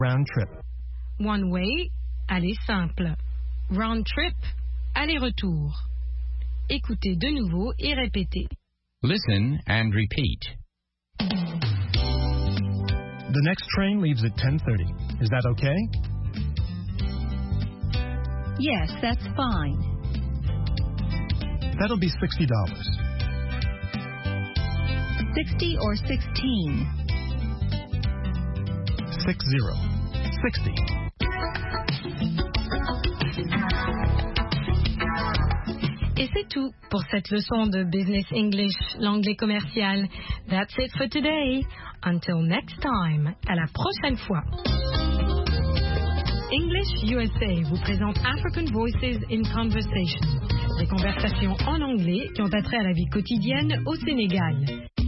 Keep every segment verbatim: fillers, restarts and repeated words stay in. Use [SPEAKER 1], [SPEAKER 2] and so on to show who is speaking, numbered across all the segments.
[SPEAKER 1] Round trip.
[SPEAKER 2] One way, aller simple. Round trip, aller-retour. Écoutez de nouveau et répétez.
[SPEAKER 3] Listen and repeat.
[SPEAKER 1] The next train leaves at ten thirty. Is that okay?
[SPEAKER 4] Yes, that's fine.
[SPEAKER 1] That'll be sixty dollars.
[SPEAKER 4] Sixty or sixteen?
[SPEAKER 1] Six zero. Sixty.
[SPEAKER 2] Et c'est tout pour cette leçon de Business English, l'anglais commercial. That's it for today. Until next time. À la prochaine fois. English U S A vous présente African Voices in Conversation. Des conversations en anglais qui ont attrait à la vie quotidienne au Sénégal.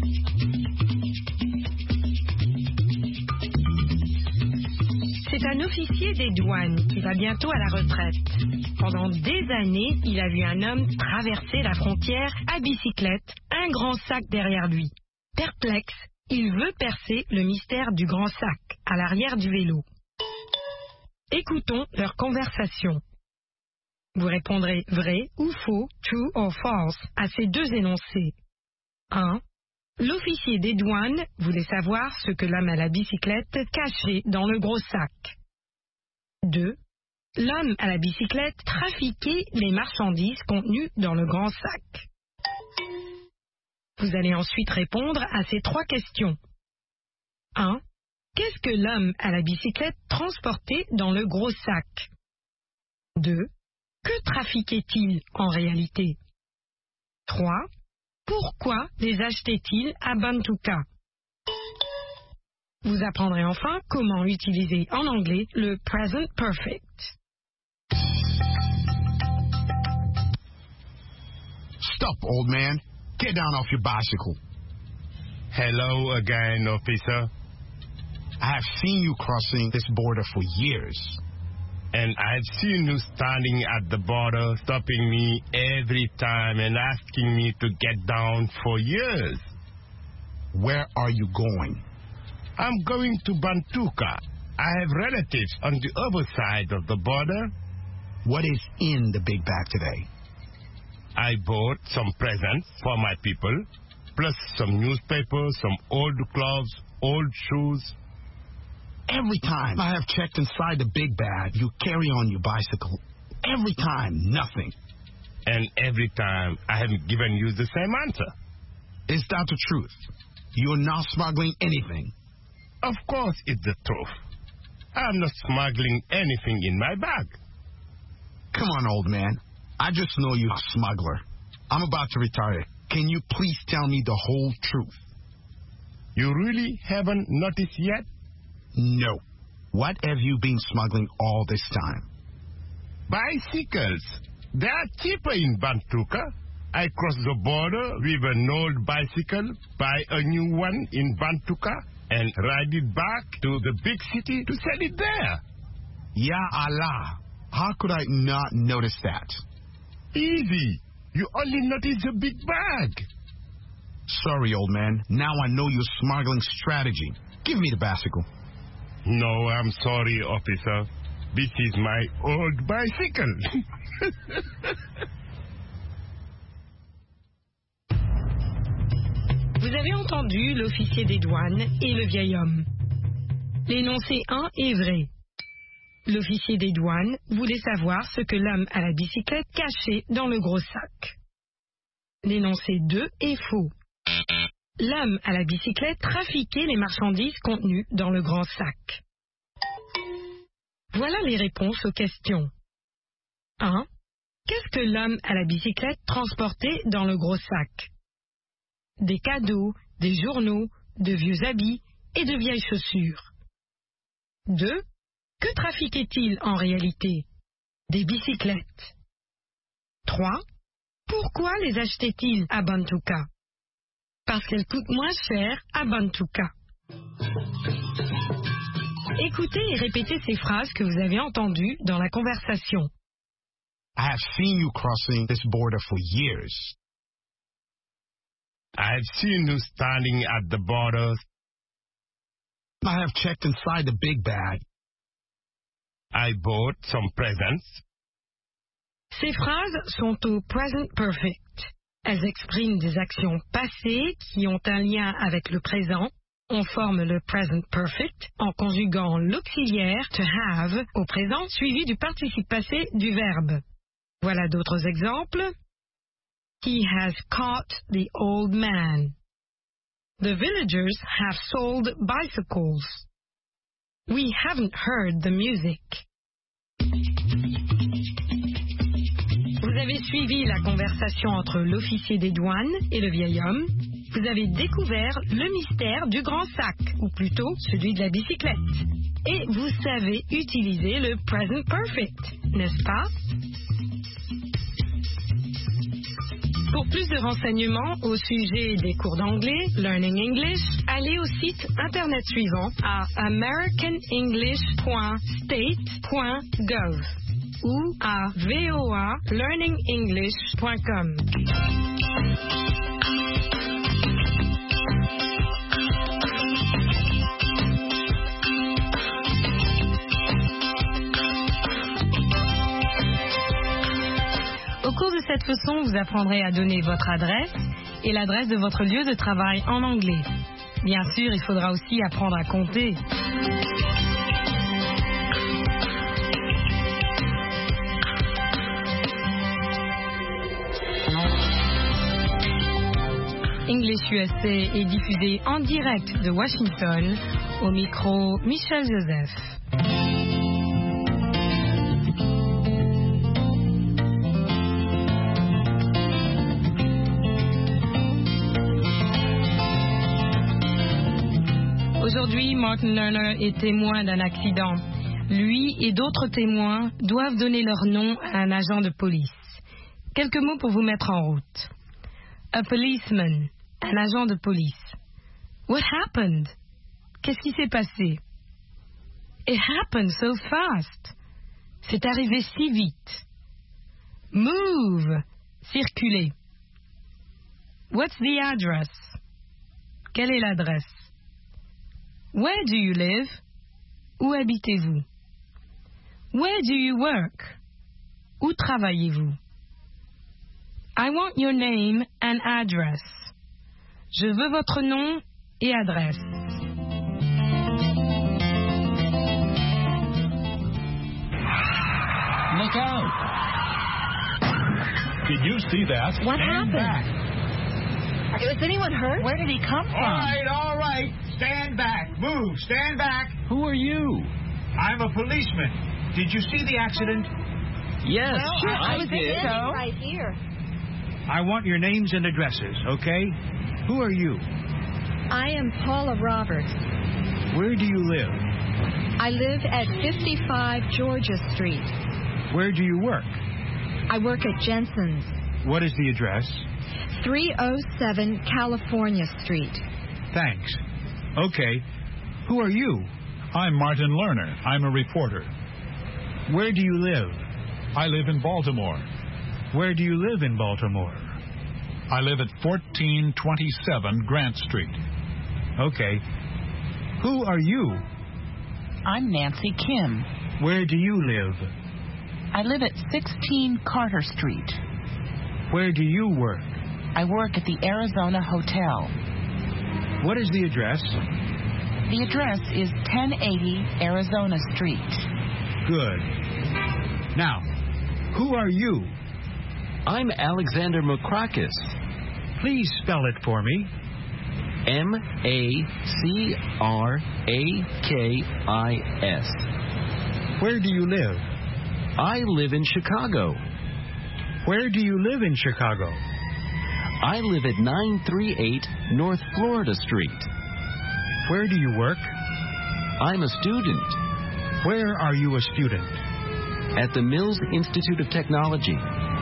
[SPEAKER 2] C'est un officier des douanes qui va bientôt à la retraite. Pendant des années, il a vu un homme traverser la frontière à bicyclette, un grand sac derrière lui. Perplexe, il veut percer le mystère du grand sac à l'arrière du vélo. Écoutons leur conversation. Vous répondrez vrai ou faux, true or false, à ces deux énoncés. un. L'officier des douanes voulait savoir ce que l'homme à la bicyclette cachait dans le gros sac. deux. L'homme à la bicyclette trafiquait les marchandises contenues dans le grand sac. Vous allez ensuite répondre à ces trois questions. un. Qu'est-ce que l'homme à la bicyclette transportait dans le gros sac? deux. Que trafiquait-il en réalité? trois. Pourquoi les achetait-il à Bantuka? Vous apprendrez enfin comment utiliser en anglais le present perfect.
[SPEAKER 5] Stop, old man. Get down off your bicycle.
[SPEAKER 6] Hello again, officer.
[SPEAKER 5] I have seen you crossing this border for years.
[SPEAKER 6] And I've seen you standing at the border, stopping me every time and asking me to get down for years.
[SPEAKER 5] Where are you going?
[SPEAKER 6] I'm going to Bantuka. I have relatives on the other side of the border.
[SPEAKER 5] What is in the big bag today?
[SPEAKER 6] I bought some presents for my people, plus some newspapers, some old clothes, old shoes.
[SPEAKER 5] Every time I have checked inside the big bag, you carry on your bicycle. Every time, nothing.
[SPEAKER 6] And every time, I have given you the same answer.
[SPEAKER 5] Is that the truth? You're not smuggling anything?
[SPEAKER 6] Of course it's the truth. I'm not smuggling anything in my bag.
[SPEAKER 5] Come on, old man. I just know you're a smuggler. I'm about to retire. Can you please tell me the whole truth?
[SPEAKER 6] You really haven't noticed yet?
[SPEAKER 5] No. What have you been smuggling all this time?
[SPEAKER 6] Bicycles. They are cheaper in Bantuka. I cross the border with an old bicycle, buy a new one in Bantuka, and ride it back to the big city to sell it there.
[SPEAKER 5] Ya Allah. How could I not notice that?
[SPEAKER 6] Easy. You only notice the big bag.
[SPEAKER 5] Sorry, old man. Now I know your smuggling strategy. Give me the bicycle.
[SPEAKER 6] No, I'm sorry, officer. This is my old bicycle.
[SPEAKER 2] Vous avez entendu l'officier des douanes et le vieil homme. L'énoncé un est vrai. L'officier des douanes voulait savoir ce que l'homme à la bicyclette cachait dans le gros sac. L'énoncé deux est faux. L'homme à la bicyclette trafiquait les marchandises contenues dans le grand sac. Voilà les réponses aux questions. un. Qu'est-ce que l'homme à la bicyclette transportait dans le gros sac? Des cadeaux, des journaux, de vieux habits et de vieilles chaussures. deux. Que trafiquait-il en réalité? Des bicyclettes. trois. Pourquoi les achetait-il à Bantuka? Parce qu'elles coûtent moins cher à Bantuka. Écoutez et répétez ces phrases que vous avez entendues dans la conversation.
[SPEAKER 5] I have seen you crossing this border for years.
[SPEAKER 6] I have seen you standing at the border.
[SPEAKER 5] I have checked inside the big bag.
[SPEAKER 6] I bought some presents.
[SPEAKER 2] Ces phrases sont au present perfect. Elles expriment des actions passées qui ont un lien avec le présent. On forme le present perfect en conjuguant l'auxiliaire to have au présent suivi du participe passé du verbe. Voilà d'autres exemples. He has caught the old man. The villagers have sold bicycles. We haven't heard the music. Vous avez suivi la conversation entre l'officier des douanes et le vieil homme. Vous avez découvert le mystère du grand sac, ou plutôt celui de la bicyclette. Et vous savez utiliser le present perfect, n'est-ce pas? Pour plus de renseignements au sujet des cours d'anglais, Learning English, allez au site internet suivant à american english point state point gov ou à voa learning english point com. Au cours de cette leçon, vous apprendrez à donner votre adresse et l'adresse de votre lieu de travail en anglais. Bien sûr, il faudra aussi apprendre à compter. English U S A est diffusé en direct de Washington, au micro Michel Joseph. Aujourd'hui, Martin Lerner est témoin d'un accident. Lui et d'autres témoins doivent donner leur nom à un agent de police. Quelques mots pour vous mettre en route. A policeman, un agent de police. What happened? Qu'est-ce qui s'est passé? It happened so fast. C'est arrivé si vite. Move, circuler. What's the address? Quelle est l'adresse? Where do you live? Où habitez-vous? Where do you work? Où travaillez-vous? I want your name and address. Je veux votre nom et adresse.
[SPEAKER 3] Look out!
[SPEAKER 1] Did you see that?
[SPEAKER 7] What
[SPEAKER 1] Stand
[SPEAKER 7] happened?
[SPEAKER 1] back.
[SPEAKER 7] Was anyone hurt? Where did he come from?
[SPEAKER 8] All right, all right. Stand back. Move. Stand back.
[SPEAKER 3] Who are you?
[SPEAKER 8] I'm a policeman. Did you see the accident?
[SPEAKER 3] Yes,
[SPEAKER 7] Well, I,
[SPEAKER 3] I,
[SPEAKER 7] I was
[SPEAKER 3] did.
[SPEAKER 7] in right here.
[SPEAKER 8] I want your names and addresses, okay? Who are you?
[SPEAKER 4] I am Paula Roberts.
[SPEAKER 8] Where do you live?
[SPEAKER 4] I live at fifty-five Georgia Street.
[SPEAKER 8] Where do you work?
[SPEAKER 4] I work at Jensen's.
[SPEAKER 8] What is the address?
[SPEAKER 4] three oh seven California Street.
[SPEAKER 8] Thanks. Okay. Who are you?
[SPEAKER 1] I'm Martin Lerner. I'm a reporter.
[SPEAKER 8] Where do you live?
[SPEAKER 1] I live in Baltimore.
[SPEAKER 8] Where do you live in Baltimore?
[SPEAKER 1] I live at fourteen twenty-seven Grant Street.
[SPEAKER 8] Okay. Who are you?
[SPEAKER 7] I'm Nancy Kim.
[SPEAKER 8] Where do you live?
[SPEAKER 7] I live at sixteen Carter Street.
[SPEAKER 8] Where do you work?
[SPEAKER 7] I work at the Arizona Hotel.
[SPEAKER 8] What is the address?
[SPEAKER 7] The address is ten eighty Arizona Street.
[SPEAKER 8] Good. Now, who are you?
[SPEAKER 3] I'm Alexander Makrakis.
[SPEAKER 8] Please spell it for me.
[SPEAKER 3] M A C R A K I S.
[SPEAKER 8] Where do you live?
[SPEAKER 3] I live in Chicago.
[SPEAKER 8] Where do you live in Chicago?
[SPEAKER 3] I live at nine thirty-eight North Florida Street.
[SPEAKER 8] Where do you work?
[SPEAKER 3] I'm a student
[SPEAKER 8] Where are you a student?
[SPEAKER 3] at the Mills Institute of Technology.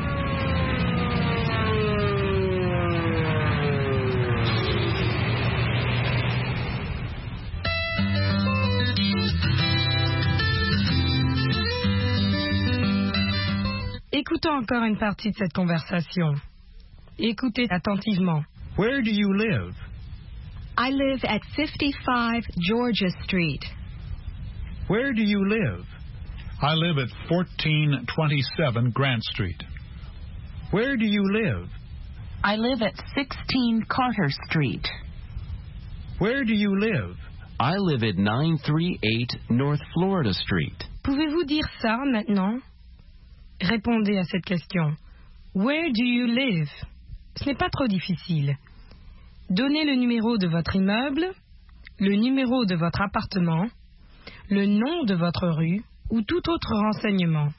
[SPEAKER 2] Écoutons encore une partie de cette conversation. Écoutez attentivement.
[SPEAKER 8] Where do you live?
[SPEAKER 4] I live at fifty-five Georgia Street.
[SPEAKER 8] Where do you live?
[SPEAKER 9] I live at fourteen twenty-seven Grant Street.
[SPEAKER 8] Where do you live?
[SPEAKER 7] I live at sixteen Carter Street.
[SPEAKER 8] Where do you live?
[SPEAKER 3] I live at nine thirty-eight North Florida Street.
[SPEAKER 2] Pouvez-vous dire ça maintenant? Répondez à cette question. Where do you live? Ce n'est pas trop difficile. Donnez le numéro de votre immeuble, le numéro de votre appartement, le nom de votre rue ou tout autre renseignement.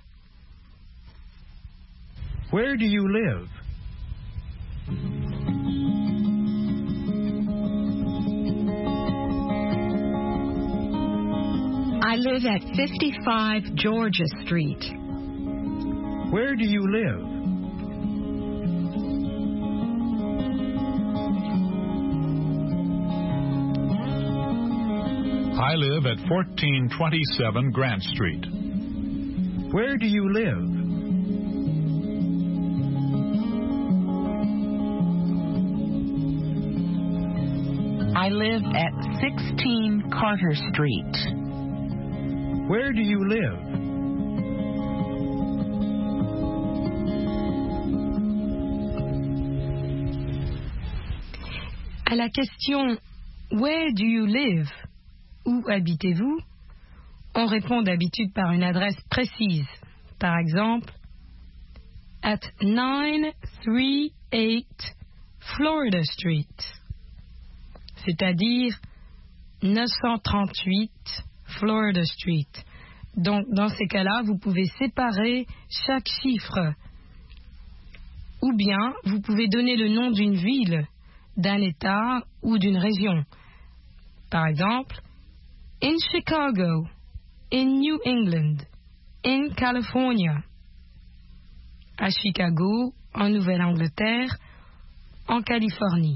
[SPEAKER 8] Where do you live?
[SPEAKER 4] I live at fifty-five Georgia Street.
[SPEAKER 8] Where do you live?
[SPEAKER 9] I live at fourteen twenty-seven Grant Street.
[SPEAKER 8] Where do you live?
[SPEAKER 7] I live at sixteen Carter Street.
[SPEAKER 8] Where do you live?
[SPEAKER 2] À la question Where do you live? Où habitez-vous? On répond d'habitude par une adresse précise. Par exemple, at nine thirty-eight Florida Street, c'est-à-dire neuf cent trente-huit Florida Street. Donc, dans ces cas-là, vous pouvez séparer chaque chiffre. Ou bien, vous pouvez donner le nom d'une ville, d'un État ou d'une région. Par exemple, in Chicago, in New England, in California. À Chicago, en Nouvelle-Angleterre, en Californie.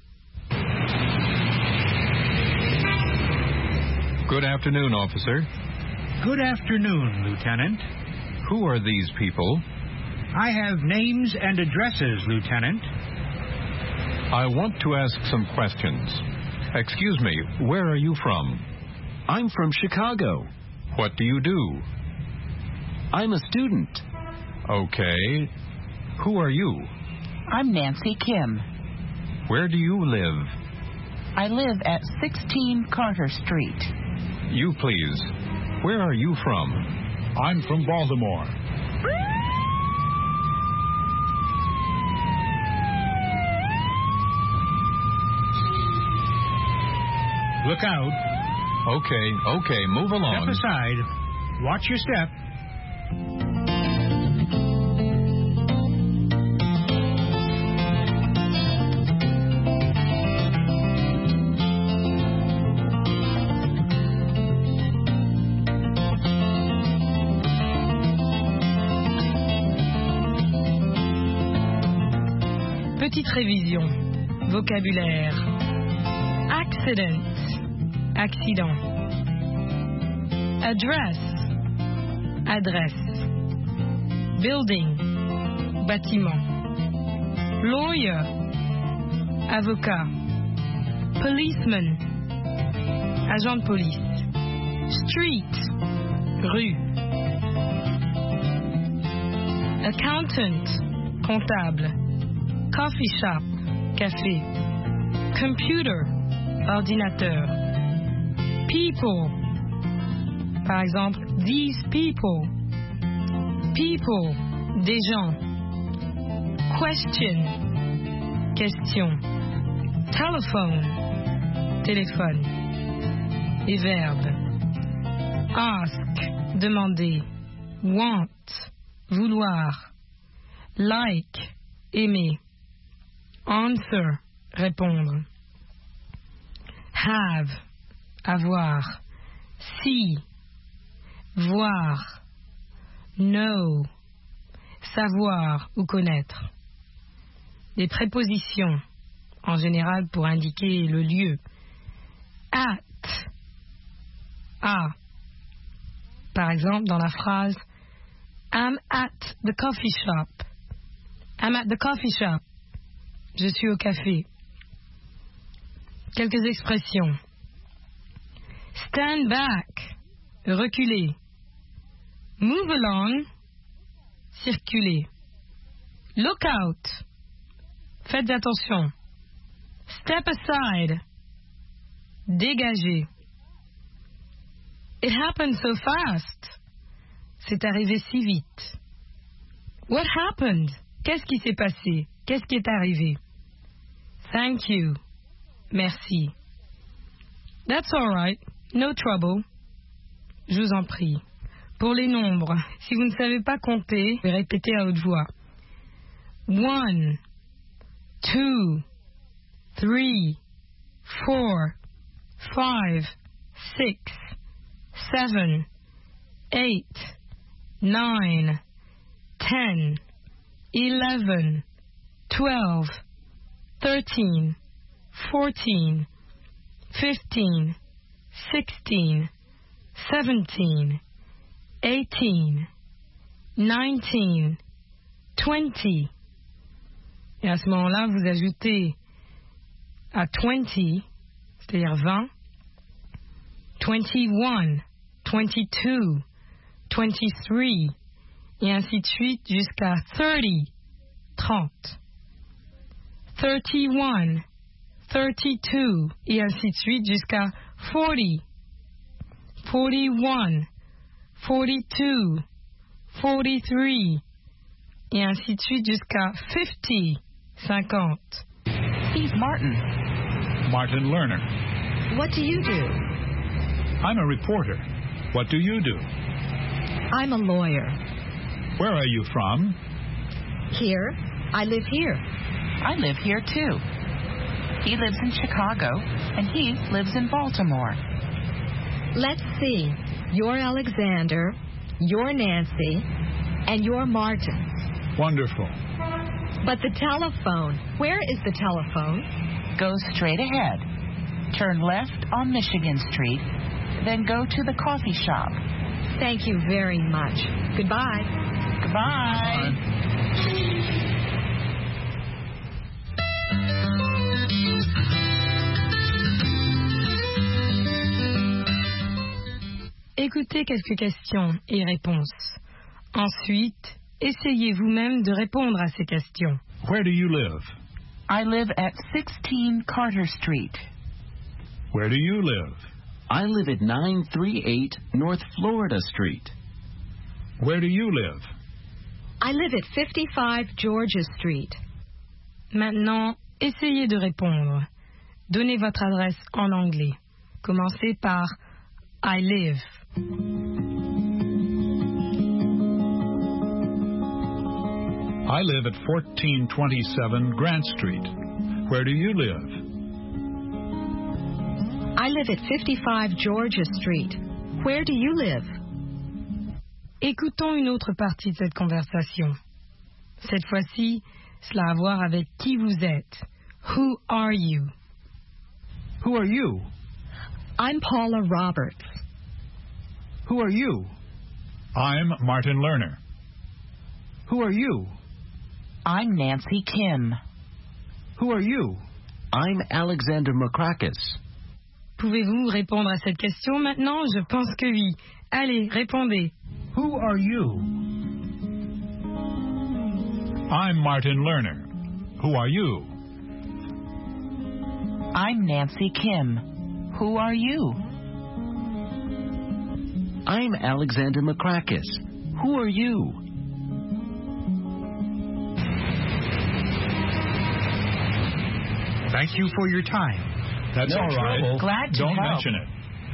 [SPEAKER 10] Good afternoon, officer.
[SPEAKER 8] Good afternoon, Lieutenant.
[SPEAKER 10] Who are these people?
[SPEAKER 8] I have names and addresses, Lieutenant.
[SPEAKER 10] I want to ask some questions. Excuse me, where are you from?
[SPEAKER 3] I'm from Chicago.
[SPEAKER 10] What do you do?
[SPEAKER 3] I'm a student.
[SPEAKER 10] Okay. Who are you?
[SPEAKER 7] I'm Nancy Kim.
[SPEAKER 10] Where do you live?
[SPEAKER 7] I live at sixteen Carter Street.
[SPEAKER 10] You, please. Where are you from?
[SPEAKER 9] I'm from Baltimore.
[SPEAKER 8] Look out.
[SPEAKER 10] Okay, okay, move along.
[SPEAKER 8] Step aside. Watch your step.
[SPEAKER 2] Petite révision. Vocabulaire. Accident. Accident. Address. Adresse. Building. Bâtiment. Lawyer. Avocat. Policeman. Agent de police. Street. Rue. Accountant. Comptable. Coffee shop. Café. Computer. Ordinateur. People. Par exemple, these people. People. Des gens. Question. Question. Telephone. Téléphone. Les verbes. Ask. Demander. Want. Vouloir. Like. Aimer. Answer. Répondre. Have. Avoir. See. Voir. Know. Savoir ou connaître. Les prépositions, en général pour indiquer le lieu. At. À. Par exemple, dans la phrase I'm at the coffee shop. I'm at the coffee shop. Je suis au café. Quelques expressions. Stand back. Reculer. Move along. Circulez. Look out. Faites attention. Step aside. Dégagez. It happened so fast. C'est arrivé si vite. What happened? Qu'est-ce qui s'est passé? Qu'est-ce qui est arrivé? Thank you. Merci. That's all right. No trouble. Je vous en prie. Pour les nombres, si vous ne savez pas compter, vous répétez à haute voix. One, two, three, four, five, six, seven, eight, nine, ten, eleven, twelve, thirteen, fourteen, fifteen, sixteen, seventeen, eighteen, nineteen, twenty. Et à ce moment-là, vous ajoutez à twenty, c'est-à-dire vingt, twenty-one, twenty-two, twenty-three, et ainsi de suite jusqu'à thirty, trente. thirty-one, thirty-two, et ainsi de suite jusqu'à forty, forty-one, forty-two, forty-three, et ainsi de suite jusqu'à fifty, cinquante.
[SPEAKER 7] He's Martin.
[SPEAKER 9] Martin Lerner.
[SPEAKER 4] What do you do?
[SPEAKER 9] I'm a reporter. What do you do?
[SPEAKER 4] I'm a lawyer.
[SPEAKER 9] Where are you from?
[SPEAKER 4] Here. I live here.
[SPEAKER 7] I live here too. He lives in Chicago, and he lives in Baltimore.
[SPEAKER 4] Let's see. You're Alexander, you're Nancy, and you're Martin.
[SPEAKER 9] Wonderful.
[SPEAKER 4] But the telephone, where is the telephone?
[SPEAKER 7] Go straight ahead. Turn left on Michigan Street, then go to the coffee shop.
[SPEAKER 4] Thank you very much. Goodbye.
[SPEAKER 7] Goodbye.
[SPEAKER 2] Écoutez quelques questions et réponses. Ensuite, essayez vous-même de répondre à ces questions.
[SPEAKER 9] Where do you live?
[SPEAKER 7] I live at sixteen Carter Street.
[SPEAKER 9] Where do you live?
[SPEAKER 3] I live at nine thirty-eight North Florida Street.
[SPEAKER 9] Where do you live?
[SPEAKER 4] I live at fifty-five Georgia Street.
[SPEAKER 2] Maintenant, essayez de répondre. Donnez votre adresse en anglais. Commencez par I live.
[SPEAKER 9] I live at fourteen twenty-seven Grant Street. Where do you live?
[SPEAKER 4] I live at fifty-five Georgia Street. Where do you live?
[SPEAKER 2] Écoutons une autre partie de cette conversation. Cette fois-ci, cela a à voir avec qui vous êtes. Who are you?
[SPEAKER 8] Who are you?
[SPEAKER 4] I'm Paula Roberts.
[SPEAKER 8] Who are you?
[SPEAKER 9] I'm Martin Lerner.
[SPEAKER 8] Who are you?
[SPEAKER 7] I'm Nancy Kim.
[SPEAKER 8] Who are you?
[SPEAKER 3] I'm Alexander Makrakis.
[SPEAKER 2] Pouvez-vous répondre à cette question maintenant? Je pense que oui. Allez, répondez.
[SPEAKER 8] Who are you?
[SPEAKER 9] I'm Martin Lerner. Who are you?
[SPEAKER 7] I'm Nancy Kim. Who are you?
[SPEAKER 3] I'm Alexander Makrakis. Who are you?
[SPEAKER 8] Thank you for your time.
[SPEAKER 9] That's
[SPEAKER 8] No
[SPEAKER 9] all right.
[SPEAKER 8] trouble.
[SPEAKER 7] Glad to
[SPEAKER 9] Don't
[SPEAKER 7] help.
[SPEAKER 9] mention it.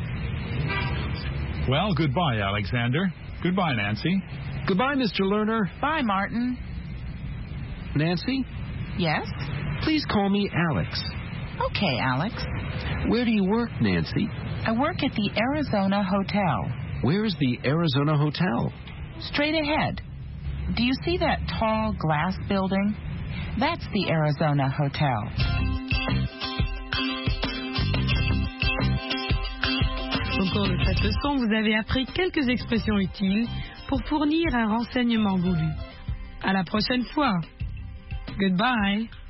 [SPEAKER 9] Well, goodbye, Alexander. Goodbye, Nancy.
[SPEAKER 3] Goodbye, Mister Lerner.
[SPEAKER 7] Bye, Martin.
[SPEAKER 3] Nancy,
[SPEAKER 7] Yes?
[SPEAKER 3] please call me Alex.
[SPEAKER 7] Okay, Alex.
[SPEAKER 3] Where do you work, Nancy?
[SPEAKER 7] I work at the Arizona Hotel.
[SPEAKER 3] Where is the Arizona Hotel?
[SPEAKER 7] Straight ahead. Do you see that tall glass building? That's the Arizona Hotel.
[SPEAKER 2] Au cours de cette leçon, vous avez appris quelques expressions utiles pour fournir un renseignement voulu. À la prochaine fois. Goodbye.